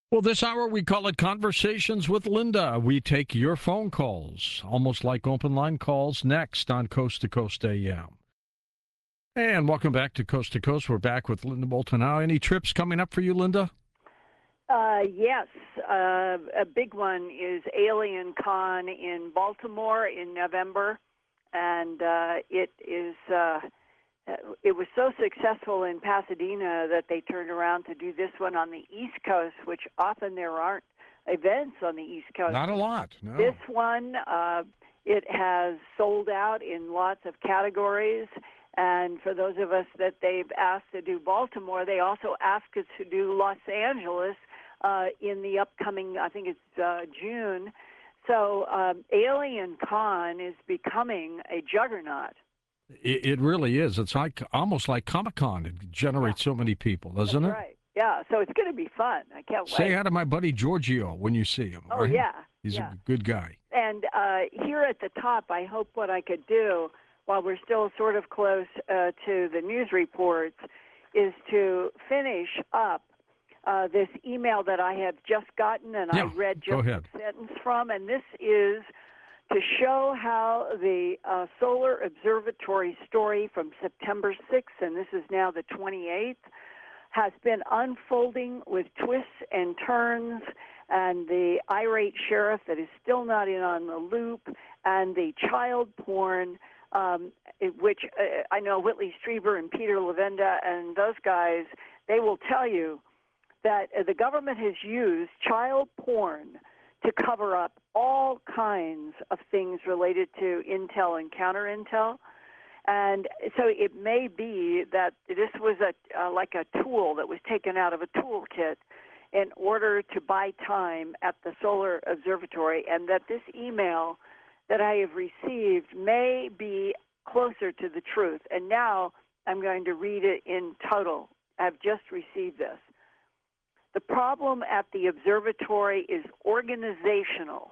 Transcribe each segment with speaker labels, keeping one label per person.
Speaker 1: Well, this hour we call it Conversations with Linda. We take your phone calls, almost like open line calls, next on Coast to Coast AM. And welcome back to Coast to Coast. We're back with Linda Moulton now. Any trips coming up for you, Linda?
Speaker 2: Yes. A big one is Alien Con in Baltimore in November. And it was so successful in Pasadena that they turned around to do this one on the East Coast, which often there aren't events on the East Coast.
Speaker 1: Not a lot, no.
Speaker 2: This one, it has sold out in lots of categories. And for those of us that they've asked to do Baltimore, they also asked us to do Los Angeles in the upcoming, I think it's June. So Alien Con is becoming a juggernaut.
Speaker 1: It really is. It's like almost like Comic-Con. It generates so many people, doesn't it?
Speaker 2: That's right. Yeah, so it's going to be fun. I can't wait.
Speaker 1: Say hi to my buddy Giorgio when you see him.
Speaker 2: Oh,
Speaker 1: right?
Speaker 2: yeah.
Speaker 1: He's a good guy.
Speaker 2: And here at the top, I hope what I could do, while we're still sort of close to the news reports, is to finish up this email that I have just gotten, and I read just a sentence from, and this is to show how the Solar Observatory story from September 6th, and this is now the 28th, has been unfolding with twists and turns, and the irate sheriff that is still not in on the loop, and the child porn, which I know Whitley Strieber and Peter Levenda and those guys, they will tell you that the government has used child porn to cover up all kinds of things related to intel and counter-intel. And so it may be that this was like a tool that was taken out of a toolkit in order to buy time at the Solar Observatory, and that this email that I have received may be closer to the truth. And now I'm going to read it in total. I've just received this. The problem at the observatory is organizational.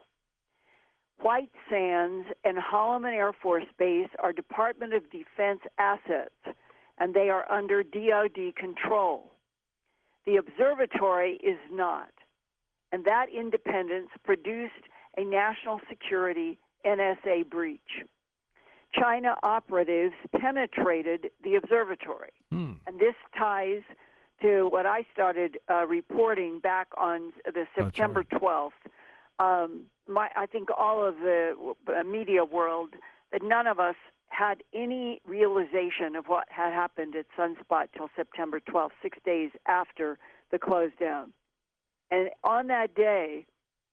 Speaker 2: White Sands and Holloman Air Force Base are Department of Defense assets, and they are under DoD control. The observatory is not, and that independence produced a national security NSA breach. China operatives penetrated the observatory, and this ties to what I started reporting back on the September 12th. I think all of the media world, that none of us had any realization of what had happened at Sunspot till September 12th, 6 days after the close down. And on that day,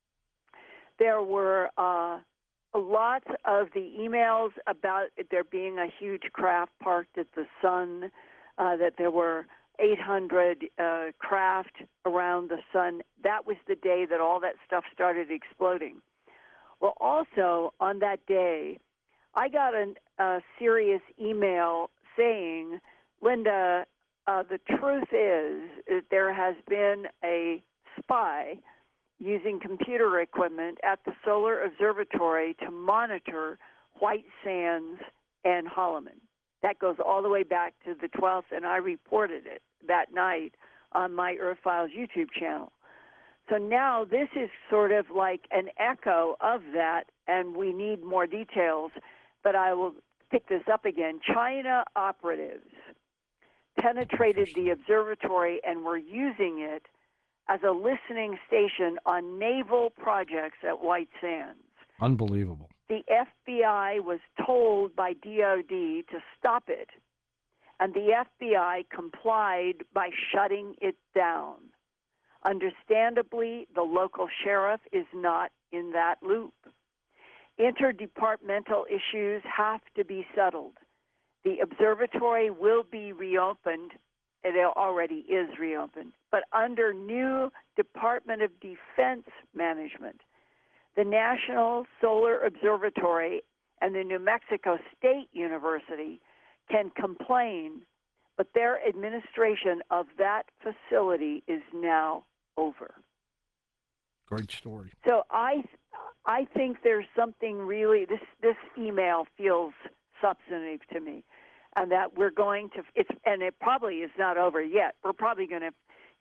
Speaker 2: there were lots of the emails about there being a huge craft parked at the Sun, that there were 800 craft around the Sun. That was the day that all that stuff started exploding. Well, also on that day, I got a serious email saying, Linda, the truth is that there has been a spy using computer equipment at the Solar Observatory to monitor White Sands and Holloman. That goes all the way back to the 12th, and I reported it that night on my Earth Files YouTube channel. So now this is sort of like an echo of that, and we need more details, but I will pick this up again. China operatives penetrated the observatory and were using it as a listening station on naval projects at White Sands.
Speaker 1: Unbelievable.
Speaker 2: The FBI was told by DoD to stop it, and the FBI complied by shutting it down. Understandably, the local sheriff is not in that loop. Interdepartmental issues have to be settled. The observatory will be reopened. It already is reopened, but under new Department of Defense management. The National Solar Observatory and the New Mexico State University can complain, but their administration of that facility is now over.
Speaker 1: Great story.
Speaker 2: So I think there's something really, this email feels substantive to me, and that we're going to, and it probably is not over yet. We're probably going to,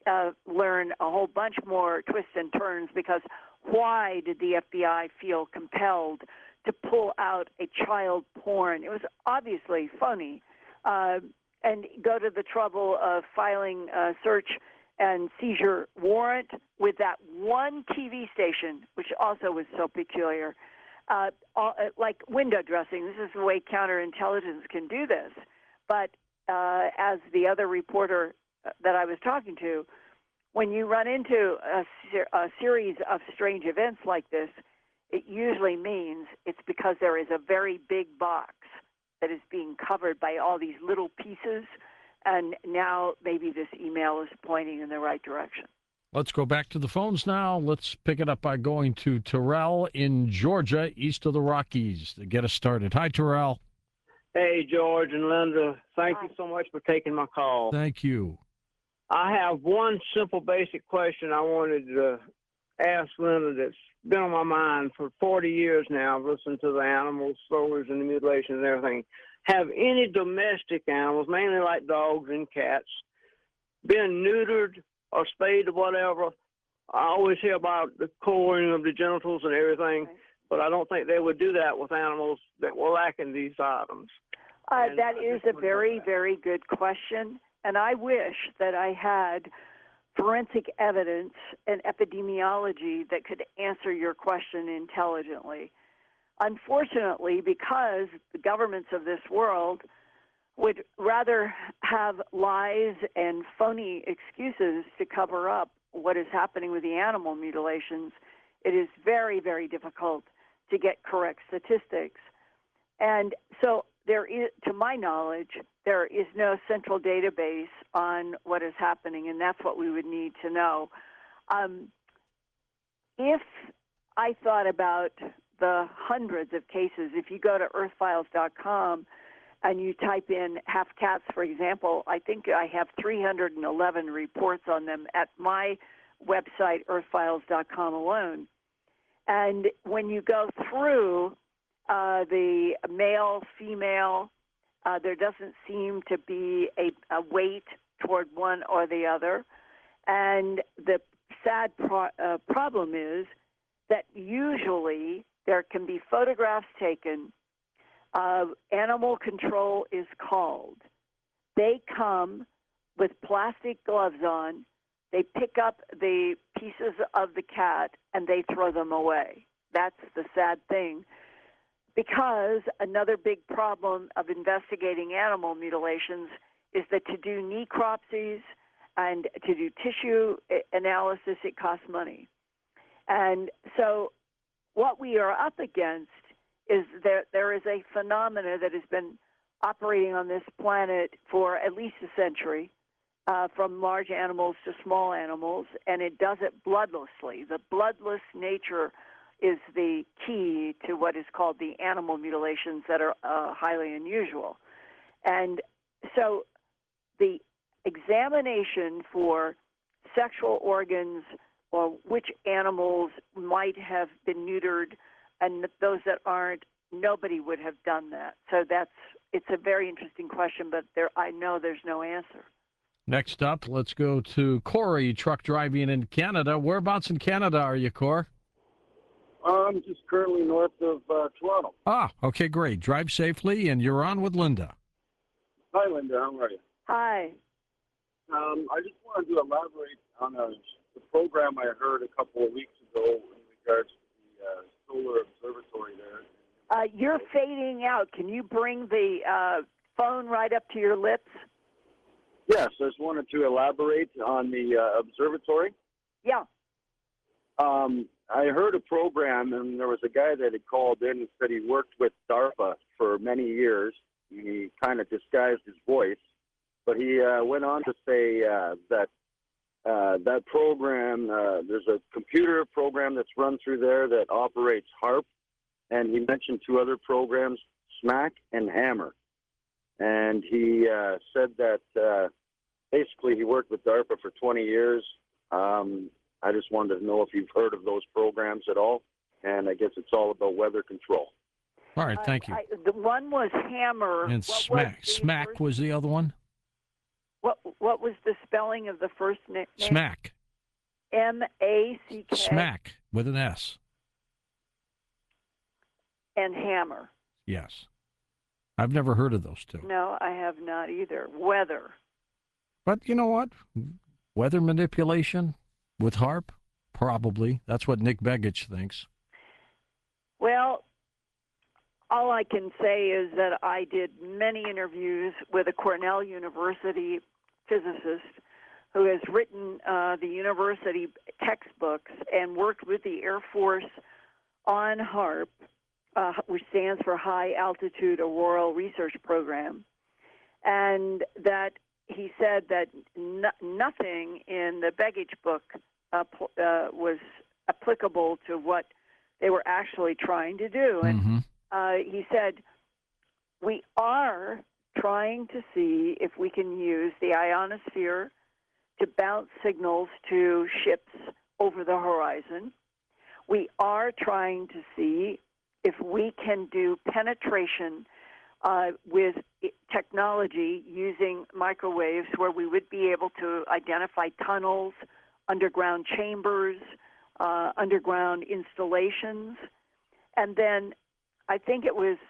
Speaker 2: learn a whole bunch more twists and turns, because why did the FBI feel compelled to pull out a child porn? It was obviously funny, and go to the trouble of filing a search and seizure warrant with that one TV station, which also was so peculiar. Like window dressing. This is the way counterintelligence can do this. But as the other reporter that I was talking to, when you run into a series of strange events like this, it usually means it's because there is a very big box that is being covered by all these little pieces, and now maybe this email is pointing in the right direction.
Speaker 1: Let's go back to the phones now. Let's pick it up by going to Terrell in Georgia, east of the Rockies, to get us started. Hi, Terrell.
Speaker 3: Hey, George and Linda. Thank you so much for taking my call.
Speaker 1: Thank you.
Speaker 3: I have one simple, basic question I wanted to ask Linda that's been on my mind for 40 years now. I've listened to the animal stories and the mutilation and everything. Have any domestic animals, mainly like dogs and cats, been neutered or spayed or whatever? I always hear about the coring of the genitals and everything, but I don't think they would do that with animals that were lacking these items.
Speaker 2: That is a very, very good question, and I wish that I had forensic evidence and epidemiology that could answer your question intelligently. Unfortunately, because the governments of this world would rather have lies and phony excuses to cover up what is happening with the animal mutilations, it is very, very difficult to get correct statistics. And so there is, to my knowledge, there is no central database on what is happening, and that's what we would need to know. If I thought about the hundreds of cases, if you go to earthfiles.com and you type in half cats, for example, I think I have 311 reports on them at my website, earthfiles.com alone. And when you go through the male, female, there doesn't seem to be a weight toward one or the other. And the sad problem is that usually there can be photographs taken. Animal control is called. They come with plastic gloves on. They pick up the pieces of the cat and they throw them away. That's the sad thing. Because another big problem of investigating animal mutilations is that to do necropsies and to do tissue analysis, it costs money. And so what we are up against is there is a phenomena that has been operating on this planet for at least a century, from large animals to small animals, and it does it bloodlessly. The bloodless nature is the key to what is called the animal mutilations that are highly unusual. And so the examination for sexual organs or which animals might have been neutered and those that aren't, nobody would have done that. So it's a very interesting question, but I know there's no answer.
Speaker 1: Next up, let's go to Corey, truck driving in Canada. Whereabouts in Canada are you, Cor?
Speaker 4: I'm just currently north of Toronto.
Speaker 1: Okay, great. Drive safely, and you're on with Linda.
Speaker 4: Hi, Linda. How are you?
Speaker 2: Hi.
Speaker 4: I just wanted to elaborate on the program I heard a couple of weeks ago in regards to the solar observatory there.
Speaker 2: You're fading out. Can you bring the phone right up to your lips?
Speaker 4: Yes, I just wanted to elaborate on the observatory.
Speaker 2: Yeah.
Speaker 4: I heard a program, and there was a guy that had called in and said he worked with DARPA for many years. He kind of disguised his voice, but he went on to say that that program, there's a computer program that's run through there that operates HARP, and he mentioned two other programs, SMAC and Hammer. And he said that basically he worked with DARPA for 20 years. I just wanted to know if you've heard of those programs at all, and I guess it's all about weather control.
Speaker 1: All right, thank you.
Speaker 2: The one was Hammer.
Speaker 1: And SMAC was the other one?
Speaker 2: what was the spelling of the first name?
Speaker 1: Smack.
Speaker 2: M-A-C-K.
Speaker 1: Smack with an S.
Speaker 2: And Hammer.
Speaker 1: Yes. I've never heard of those two.
Speaker 2: No, I have not either. Weather.
Speaker 1: But you know what? Weather manipulation with HAARP? Probably. That's what Nick Begich thinks.
Speaker 2: Well, all I can say is that I did many interviews with a Cornell University physicist who has written the university textbooks and worked with the Air Force on HAARP, which stands for High Altitude Auroral Research Program, and that he said that nothing in the Begich book was applicable to what they were actually trying to do. And he said, we are trying to see if we can use the ionosphere to bounce signals to ships over the horizon. We are trying to see if we can do penetration with technology using microwaves where we would be able to identify tunnels, underground chambers, underground installations. And then I think it was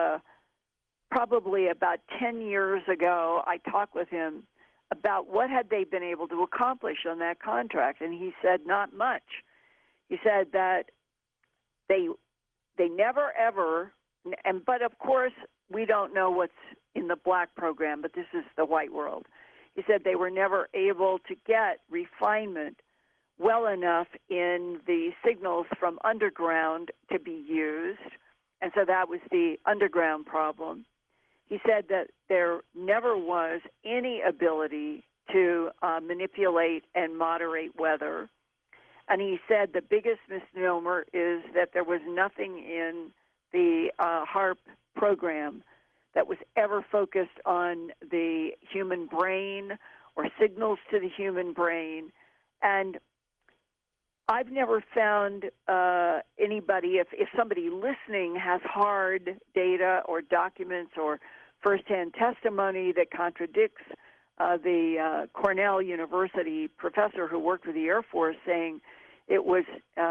Speaker 2: probably about 10 years ago, I talked with him about what had they been able to accomplish on that contract. And he said, not much. He said that they never ever, but of course, we don't know what's in the black program, but this is the white world. He said they were never able to get refinement well enough in the signals from underground to be used, and so that was the underground problem. He said that there never was any ability to manipulate and moderate weather, and he said the biggest misnomer is that there was nothing in the HAARP program that was ever focused on the human brain or signals to the human brain. And I've never found anybody, if somebody listening has hard data or documents or firsthand testimony that contradicts the Cornell University professor who worked with the Air Force, saying it was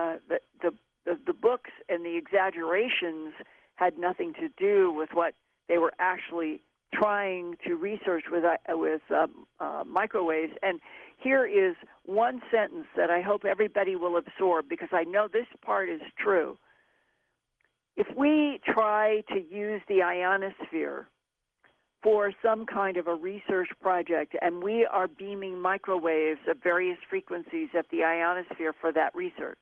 Speaker 2: the books and the exaggerations had nothing to do with what they were actually trying to research with microwaves. And here is one sentence that I hope everybody will absorb, because I know this part is true. If we try to use the ionosphere for some kind of a research project, and we are beaming microwaves of various frequencies at the ionosphere for that research,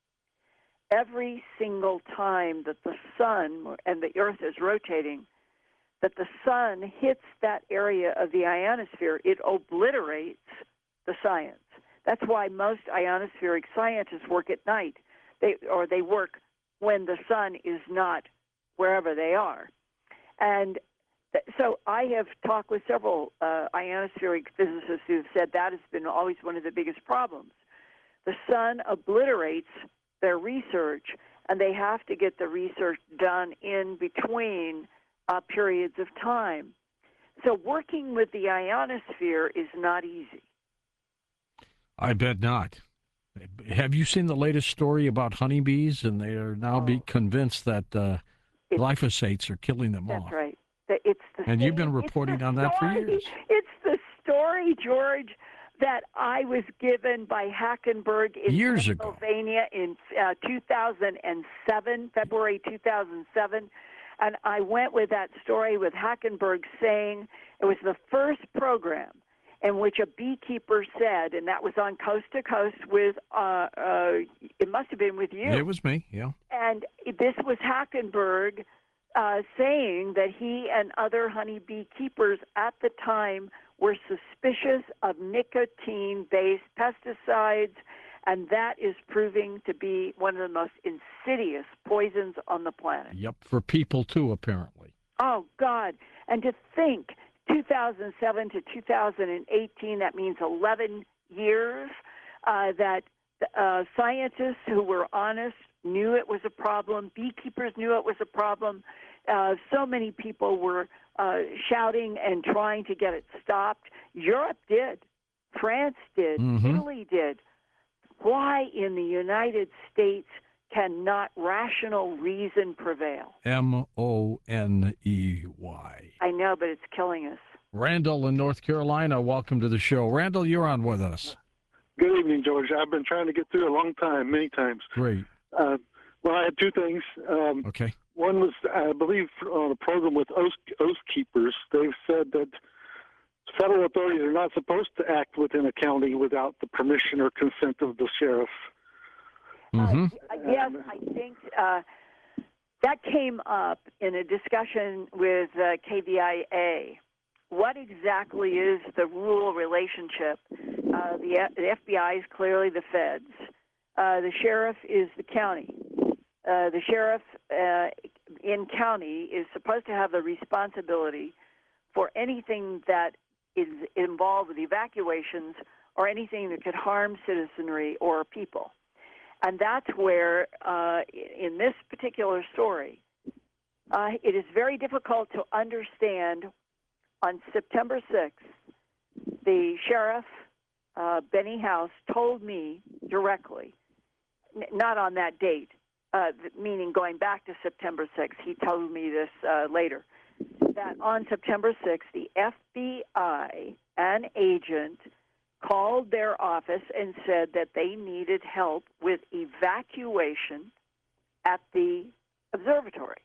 Speaker 2: every single time that the sun and the Earth is rotating, that the sun hits that area of the ionosphere, it obliterates the science. That's why most ionospheric scientists work at night. They work when the sun is not wherever they are. And so I have talked with several ionospheric physicists who have said that has been always one of the biggest problems. The sun obliterates their research, and they have to get the research done in between periods of time. So working with the ionosphere is not easy.
Speaker 1: I bet not. Have you seen the latest story about honeybees? And they are now convinced that glyphosates are killing them off.
Speaker 2: That's right.
Speaker 1: And you've been reporting on that for years.
Speaker 2: It's the story, George, that I was given by Hackenberg in
Speaker 1: years ago.
Speaker 2: Pennsylvania in 2007, February 2007. And I went with that story with Hackenberg saying it was the first program in which a beekeeper said, and that was on Coast to Coast with, it must have been with you.
Speaker 1: It was me, yeah.
Speaker 2: And this was Hackenberg saying that he and other honeybee keepers at the time were suspicious of nicotine-based pesticides, and that is proving to be one of the most insidious poisons on the planet.
Speaker 1: Yep, for people too, apparently.
Speaker 2: Oh, God. And to think, 2007 to 2018, that means 11 years, that scientists who were honest knew it was a problem, beekeepers knew it was a problem, So many people were shouting and trying to get it stopped. Europe did. France did. Italy did. Why in the United States cannot rational reason prevail?
Speaker 1: Money.
Speaker 2: I know, but it's killing us.
Speaker 1: Randall in North Carolina, welcome to the show. Randall, you're on with us.
Speaker 5: Good evening, George. I've been trying to get through a long time, many times.
Speaker 1: Great.
Speaker 5: Well, I had two things.
Speaker 1: Okay.
Speaker 5: One was, I believe, on a program with Oath Keepers. They've said that federal authorities are not supposed to act within a county without the permission or consent of the sheriff.
Speaker 2: Yes, I think that came up in a discussion with KVIA. What exactly is the rural relationship? The FBI is clearly the feds. The sheriff is the county. The sheriff in county is supposed to have the responsibility for anything that is involved with evacuations or anything that could harm citizenry or people. And that's where, in this particular story, it is very difficult to understand. On September 6th, the sheriff, Benny House, told me directly, not on that date, meaning going back to September 6th, he told me this later, that on September 6th, the FBI, an agent, called their office and said that they needed help with evacuation at the observatory.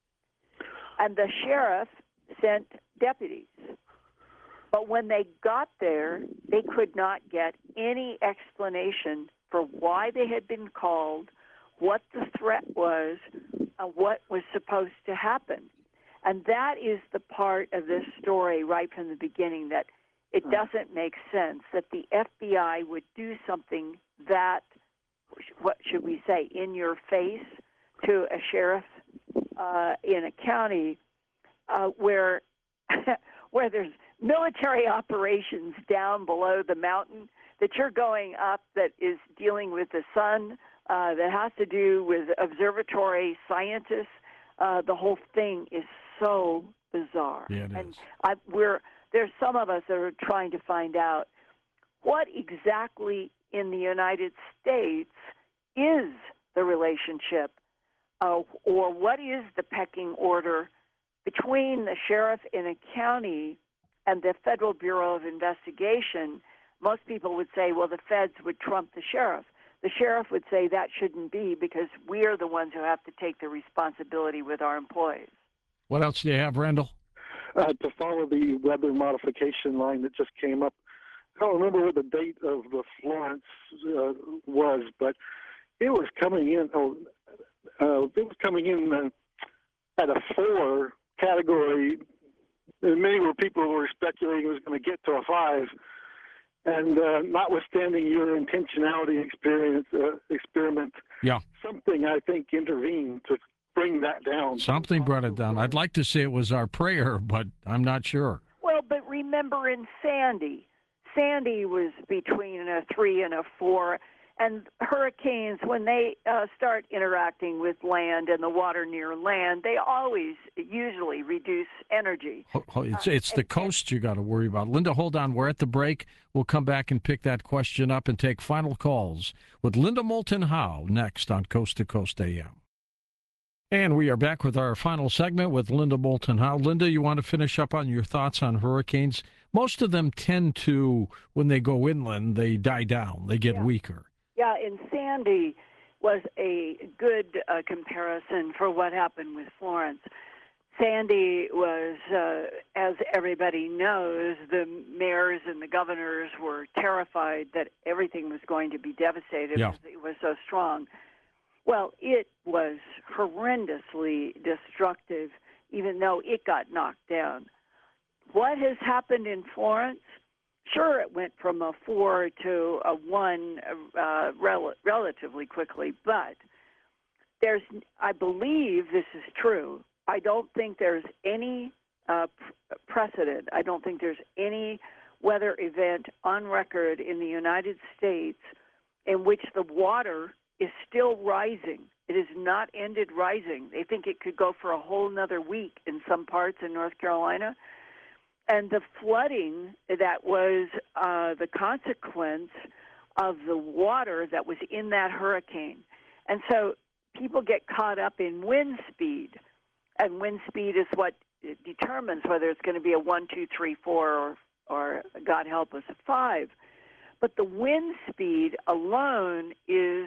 Speaker 2: And the sheriff sent deputies. But when they got there, they could not get any explanation for why they had been called, what the threat was, what was supposed to happen. And that is the part of this story right from the beginning that it doesn't make sense that the FBI would do something that, what should we say, in your face to a sheriff in a county where there's military operations down below the mountain that you're going up that is dealing with the sun, that has to do with observatory scientists. The whole thing is so bizarre.
Speaker 1: Yeah, it
Speaker 2: and
Speaker 1: is.
Speaker 2: There's some of us that are trying to find out what exactly in the United States is the relationship or what is the pecking order between the sheriff in a county and the Federal Bureau of Investigation. Most people would say, well, the feds would trump the sheriff. The sheriff would say that shouldn't be because we're the ones who have to take the responsibility with our employees.
Speaker 1: What else do you have, Randall?
Speaker 5: To follow the weather modification line that just came up, I don't remember what the date of the Florence was, but it was coming in. It was coming in at a 4 category. And many people were speculating it was going to get to a 5. And notwithstanding your intentionality experiment, something I think intervened to bring that down.
Speaker 1: Something brought it down. I'd like to say it was our prayer, but I'm not sure.
Speaker 2: Well, but remember in Sandy was between a 3 and a 4. And hurricanes, when they start interacting with land and the water near land, they always usually reduce energy.
Speaker 1: It's the coast you got to worry about. Linda, hold on. We're at the break. We'll come back and pick that question up and take final calls with Linda Moulton Howe next on Coast to Coast AM. And we are back with our final segment with Linda Moulton Howe. Linda, you want to finish up on your thoughts on hurricanes? Most of them tend to, when they go inland, they die down. They get weaker.
Speaker 2: Yeah, and Sandy was a good comparison for what happened with Florence. Sandy was, as everybody knows, the mayors and the governors were terrified that everything was going to be devastated because it was so strong. Well, it was horrendously destructive, even though it got knocked down. What has happened in Florence? Sure, it went from a 4 to a 1 relatively quickly, but I believe this is true. I don't think there's any precedent. I don't think there's any weather event on record in the United States in which the water is still rising. It has not ended rising. They think it could go for a whole nother week in some parts in North Carolina. And the flooding that was the consequence of the water that was in that hurricane. And so people get caught up in wind speed. And wind speed is what determines whether it's going to be a 1, 2, 3, 4, or God help us, a 5. But the wind speed alone is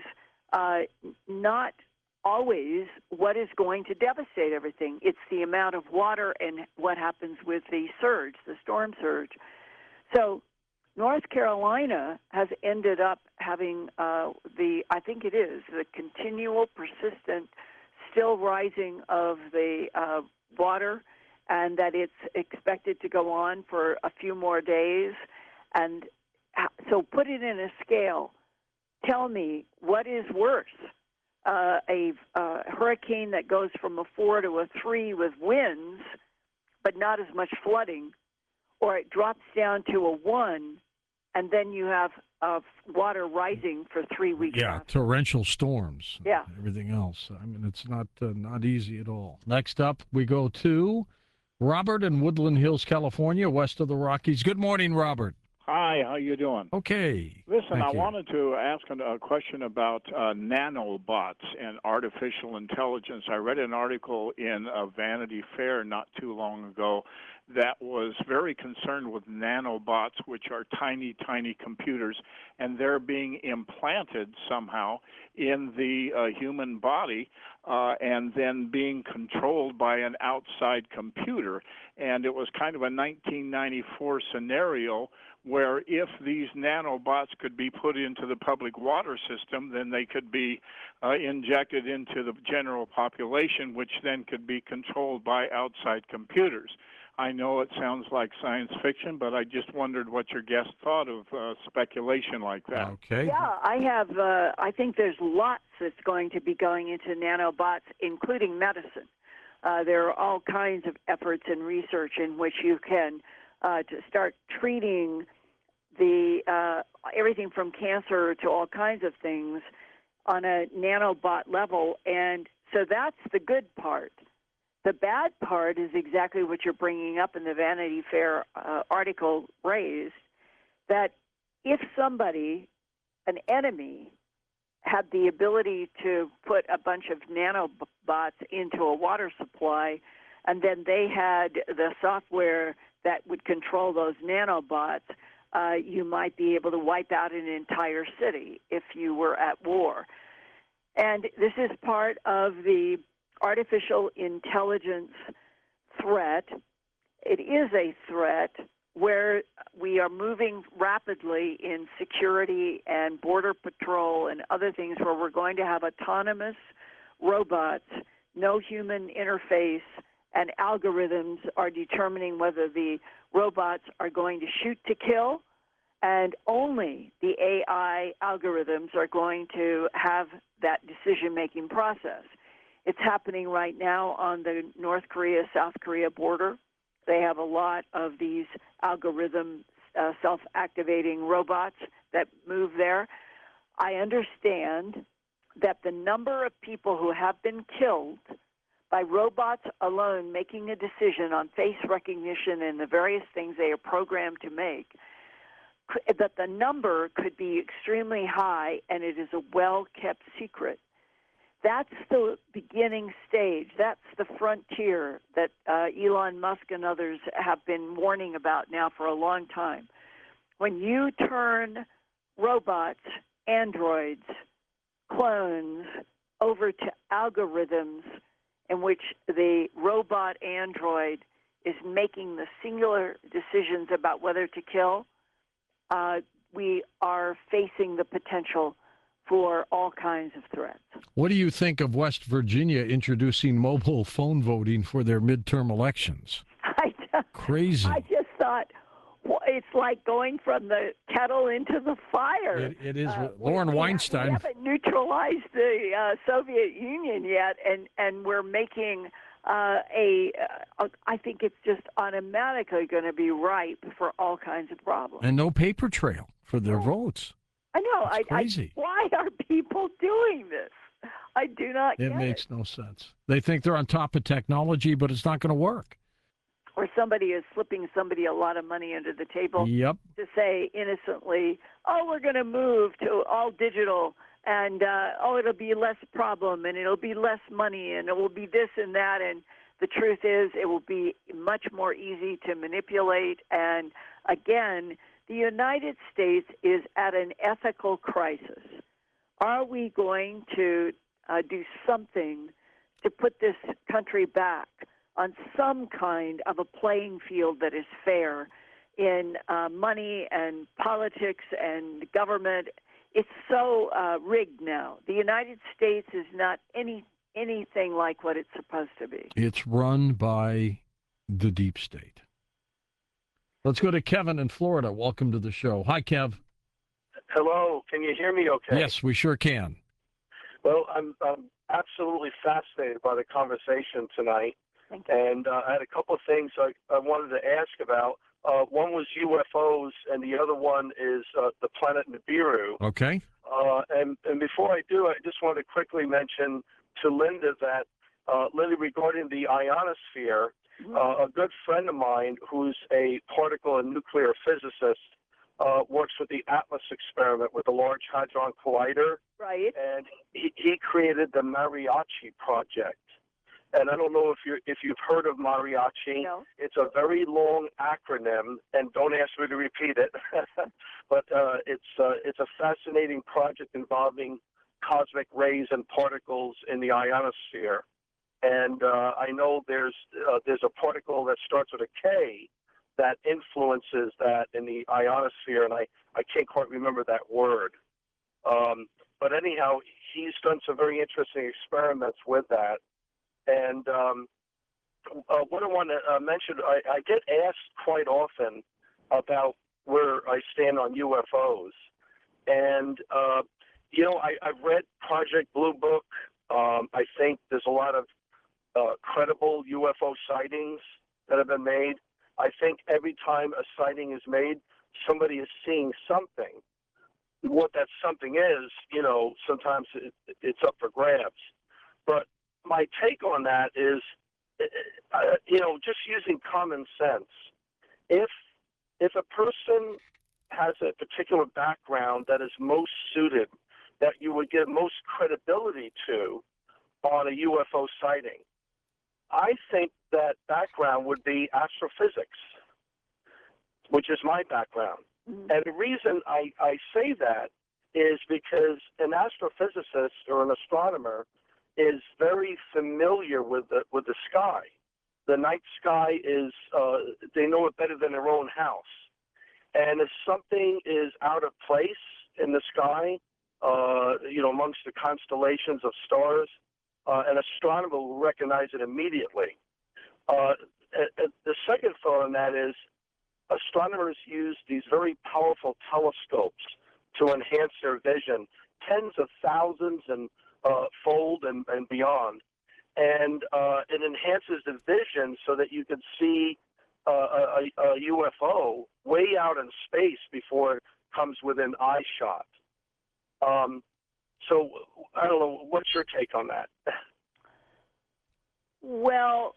Speaker 2: not always what is going to devastate everything. It's the amount of water and what happens with the surge, the storm surge. So North Carolina has ended up having I think it is, the continual, persistent, still rising of the water, and that it's expected to go on for a few more days. And so put it in a scale. Tell me, what is worse? A hurricane that goes from a 4 to a 3 with winds, but not as much flooding, or it drops down to a 1, and then you have water rising for 3 weeks.
Speaker 1: Yeah, after. Torrential storms.
Speaker 2: Yeah.
Speaker 1: Everything else. I mean, it's not easy at all. Next up, we go to Robert in Woodland Hills, California, west of the Rockies. Good morning, Robert.
Speaker 6: Hi, how you doing?
Speaker 1: Okay.
Speaker 6: Listen, I wanted to ask a question about nanobots and artificial intelligence. I read an article in Vanity Fair not too long ago that was very concerned with nanobots, which are tiny, tiny computers, and they're being implanted somehow in the human body and then being controlled by an outside computer. And it was kind of a 1994 scenario where if these nanobots could be put into the public water system, then they could be injected into the general population, which then could be controlled by outside computers. I know it sounds like science fiction, but I just wondered what your guest thought of speculation like that.
Speaker 1: Okay.
Speaker 2: Yeah, I think there's lots that's going to be going into nanobots, including medicine. There are all kinds of efforts and research in which you can to start treating the everything from cancer to all kinds of things on a nanobot level, and so that's the good part. The bad part is exactly what you're bringing up in the Vanity Fair article raised, that if somebody, an enemy, had the ability to put a bunch of nanobots into a water supply, and then they had the software that would control those nanobots, you might be able to wipe out an entire city if you were at war. And this is part of the artificial intelligence threat. It is a threat where we are moving rapidly in security and border patrol and other things where we're going to have autonomous robots, no human interface, and algorithms are determining whether the robots are going to shoot to kill, and only the AI algorithms are going to have that decision-making process. It's happening right now on the North Korea-South Korea border. They have a lot of these algorithm self-activating robots that move there. I understand that the number of people who have been killed by robots alone making a decision on face recognition and the various things they are programmed to make, that the number could be extremely high, and it is a well-kept secret. That's the beginning stage. That's the frontier that Elon Musk and others have been warning about now for a long time. When you turn robots, androids, clones over to algorithms in which the robot android is making the singular decisions about whether to kill, we are facing the potential for all kinds of threats.
Speaker 1: What do you think of West Virginia introducing mobile phone voting for their midterm elections? Crazy.
Speaker 2: I just thought, well, it's like going from the kettle into the fire.
Speaker 1: It is. Lauren Weinstein.
Speaker 2: We haven't neutralized the Soviet Union yet, and we're making I think it's just automatically going to be ripe for all kinds of problems.
Speaker 1: And no paper trail for their votes.
Speaker 2: I know.
Speaker 1: It's crazy.
Speaker 2: Why are people doing this? not
Speaker 1: It
Speaker 2: get
Speaker 1: makes no sense. They think they're on top of technology, but it's not going to work.
Speaker 2: Or somebody is slipping somebody a lot of money under the table
Speaker 1: Yep.
Speaker 2: to say innocently, oh, we're going to move to all digital, and it'll be less problem, and it'll be less money, and it will be this and that. And the truth is, it will be much more easy to manipulate. And again, the United States is at an ethical crisis. Are we going to do something to put this country back on some kind of a playing field that is fair in money and politics and government? It's so rigged now. The United States is not anything like what it's supposed to be.
Speaker 1: It's run by the deep state. Let's go to Kevin in Florida. Welcome to the show. Hi, Kev.
Speaker 7: Hello, can you hear me okay?
Speaker 1: Yes, we sure can.
Speaker 7: Well, I'm absolutely fascinated by the conversation tonight.
Speaker 2: Thank you.
Speaker 7: And I had a couple of things I wanted to ask about. One was UFOs, and the other one is the planet Nibiru.
Speaker 1: Okay.
Speaker 7: And before I do, I just want to quickly mention to Linda that, Linda, regarding the ionosphere, a good friend of mine who's a particle and nuclear physicist works with the Atlas experiment with the Large Hadron Collider.
Speaker 2: Right.
Speaker 7: And he created the Mariachi Project. And I don't know if you've heard of Mariachi.
Speaker 2: No.
Speaker 7: It's a very long acronym, and don't ask me to repeat it. But it's a fascinating project involving cosmic rays and particles in the ionosphere. And I know there's a particle that starts with a K that influences that in the ionosphere, and I can't quite remember that word. But anyhow, he's done some very interesting experiments with that. And what I want to mention, I get asked quite often about where I stand on UFOs. And, I've read Project Blue Book. I think there's a lot of credible UFO sightings that have been made. I think every time a sighting is made, somebody is seeing something. What that something is, sometimes it's up for grabs. But my take on that is, just using common sense. If a person has a particular background that is most suited, that you would give most credibility to on a UFO sighting, I think that background would be astrophysics, which is my background. Mm-hmm. And the reason I say that is because an astrophysicist or an astronomer is very familiar with the sky. The night sky is, they know it better than their own house. And if something is out of place in the sky, amongst the constellations of stars, an astronomer will recognize it immediately. The second thought on that is astronomers use these very powerful telescopes to enhance their vision, tens of thousands and fold and beyond. And it enhances the vision so that you can see a UFO way out in space before it comes within eye shot. So I don't know, what's your take on that?
Speaker 2: Well,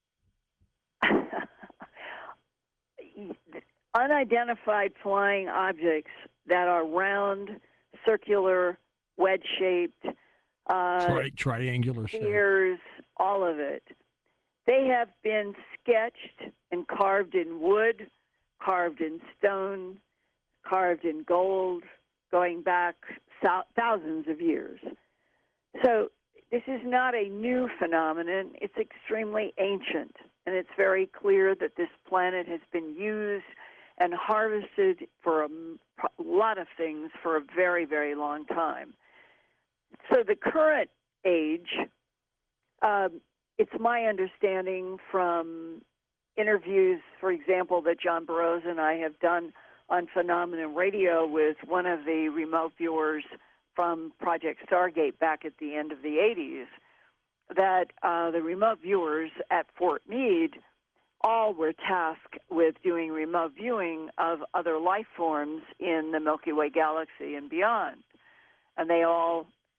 Speaker 2: unidentified flying objects that are round, circular, wedge-shaped,
Speaker 1: triangular
Speaker 2: spheres, all of it. They have been sketched and carved in wood, carved in stone, carved in gold, going back thousands of years. So this is not a new phenomenon. It's extremely ancient, and it's very clear that this planet has been used and harvested for a lot of things for a very, very long time. So the current age, it's my understanding from interviews, for example, that John Burroughs and I have done on Phenomenon Radio with one of the remote viewers from Project Stargate back at the end of the 80s, that the remote viewers at Fort Meade all were tasked with doing remote viewing of other life forms in the Milky Way galaxy and beyond. And they all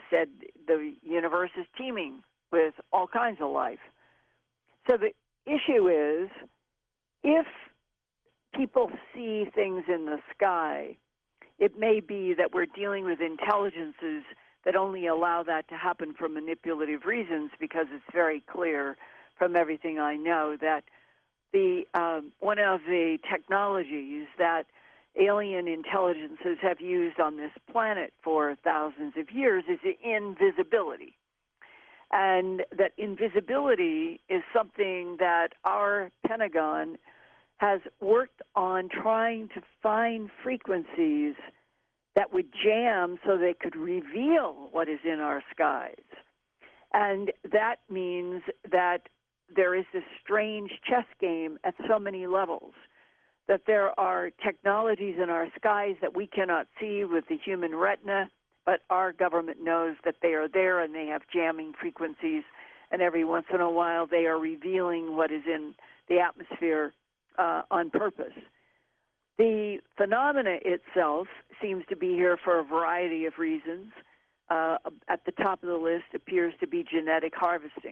Speaker 2: said the universe is teeming with all kinds of life. So the issue is, if people see things in the sky, it may be that we're dealing with intelligences that only allow that to happen for manipulative reasons, because it's very clear from everything I know that the one of the technologies that alien intelligences have used on this planet for thousands of years is invisibility. And that invisibility is something that our Pentagon has worked on, trying to find frequencies that would jam so they could reveal what is in our skies. And that means that there is this strange chess game at so many levels, that there are technologies in our skies that we cannot see with the human retina, but our government knows that they are there, and they have jamming frequencies, and every once in a while they are revealing what is in the atmosphere on purpose. The phenomena itself seems to be here for a variety of reasons. At the top of the list appears to be genetic harvesting.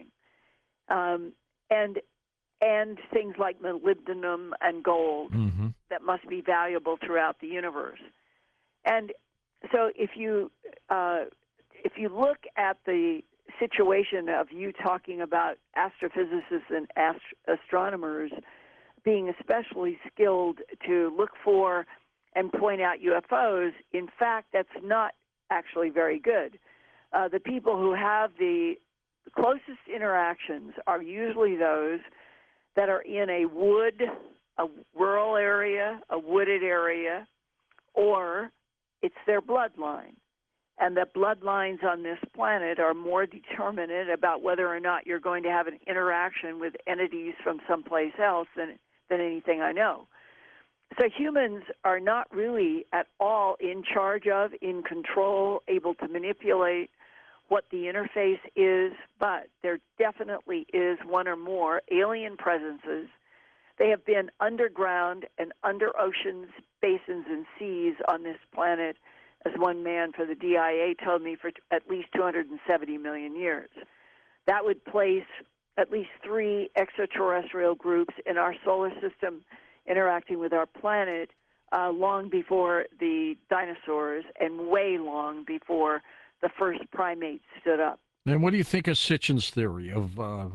Speaker 2: And things like molybdenum and gold that must be valuable throughout the universe. And so if you look at the situation of you talking about astrophysicists and astronomers being especially skilled to look for and point out UFOs, in fact, that's not actually very good. The people who have the closest interactions are usually those that are in a rural area, a wooded area, or it's their bloodline. And the bloodlines on this planet are more determinate about whether or not you're going to have an interaction with entities from someplace else than anything I know. So humans are not really at all in charge of, in control, able to manipulate what the interface is, but there definitely is one or more alien presences. They have been underground and under oceans, basins, and seas on this planet, as one man for the DIA told me, for at least 270 million years. That would place at least 3 extraterrestrial groups in our solar system interacting with our planet long before the dinosaurs, and way long before the first primates stood up.
Speaker 1: And what do you think of Sitchin's theory of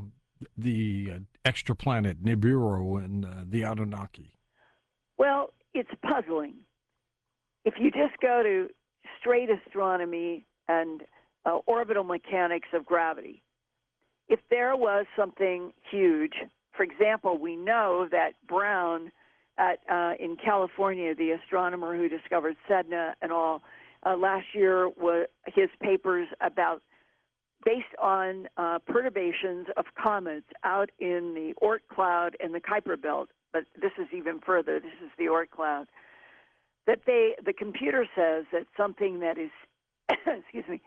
Speaker 1: the extraplanet Nibiru and the Anunnaki?
Speaker 2: Well, it's puzzling. If you just go to straight astronomy and orbital mechanics of gravity, if there was something huge, for example, we know that Brown in California, the astronomer who discovered Sedna and all, last year, his papers about, based on perturbations of comets out in the Oort cloud and the Kuiper belt, but this is even further, this is the Oort cloud, that the computer says that something that is, excuse me,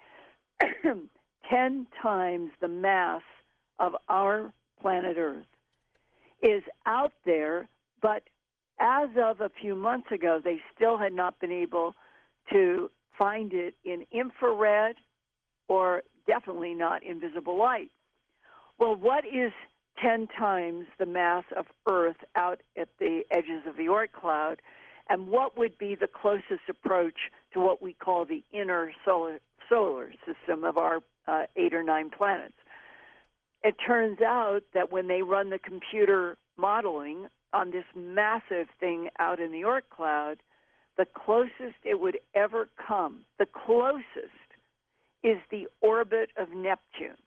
Speaker 2: 10 times the mass of our planet Earth is out there, but as of a few months ago, they still had not been able to find it in infrared or definitely not in visible light. Well, what is 10 times the mass of Earth out at the edges of the Oort cloud, and what would be the closest approach to what we call the inner solar system of our 8 or 9 planets? It turns out that when they run the computer modeling on this massive thing out in the Oort cloud, the closest it would ever come, the closest, is the orbit of Neptune.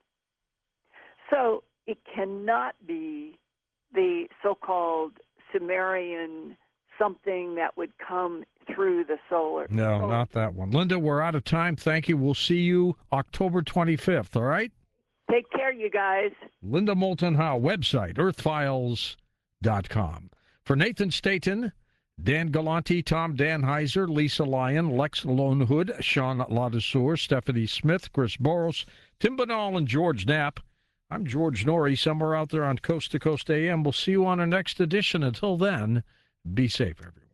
Speaker 2: So it cannot be the so-called Sumerian something that would come through the solar.
Speaker 1: No, not that one. Linda, we're out of time. Thank you. We'll see you October 25th, all right?
Speaker 2: Take care, you guys.
Speaker 1: Linda Moulton Howe, website, earthfiles.com. For Nathan Staten, Dan Galanti, Tom Danheiser, Lisa Lyon, Lex Lonehood, Sean Ladouceur, Stephanie Smith, Chris Boros, Tim Banal, and George Knapp, I'm George Norrie, somewhere out there on Coast to Coast AM. We'll see you on our next edition. Until then, be safe, everyone.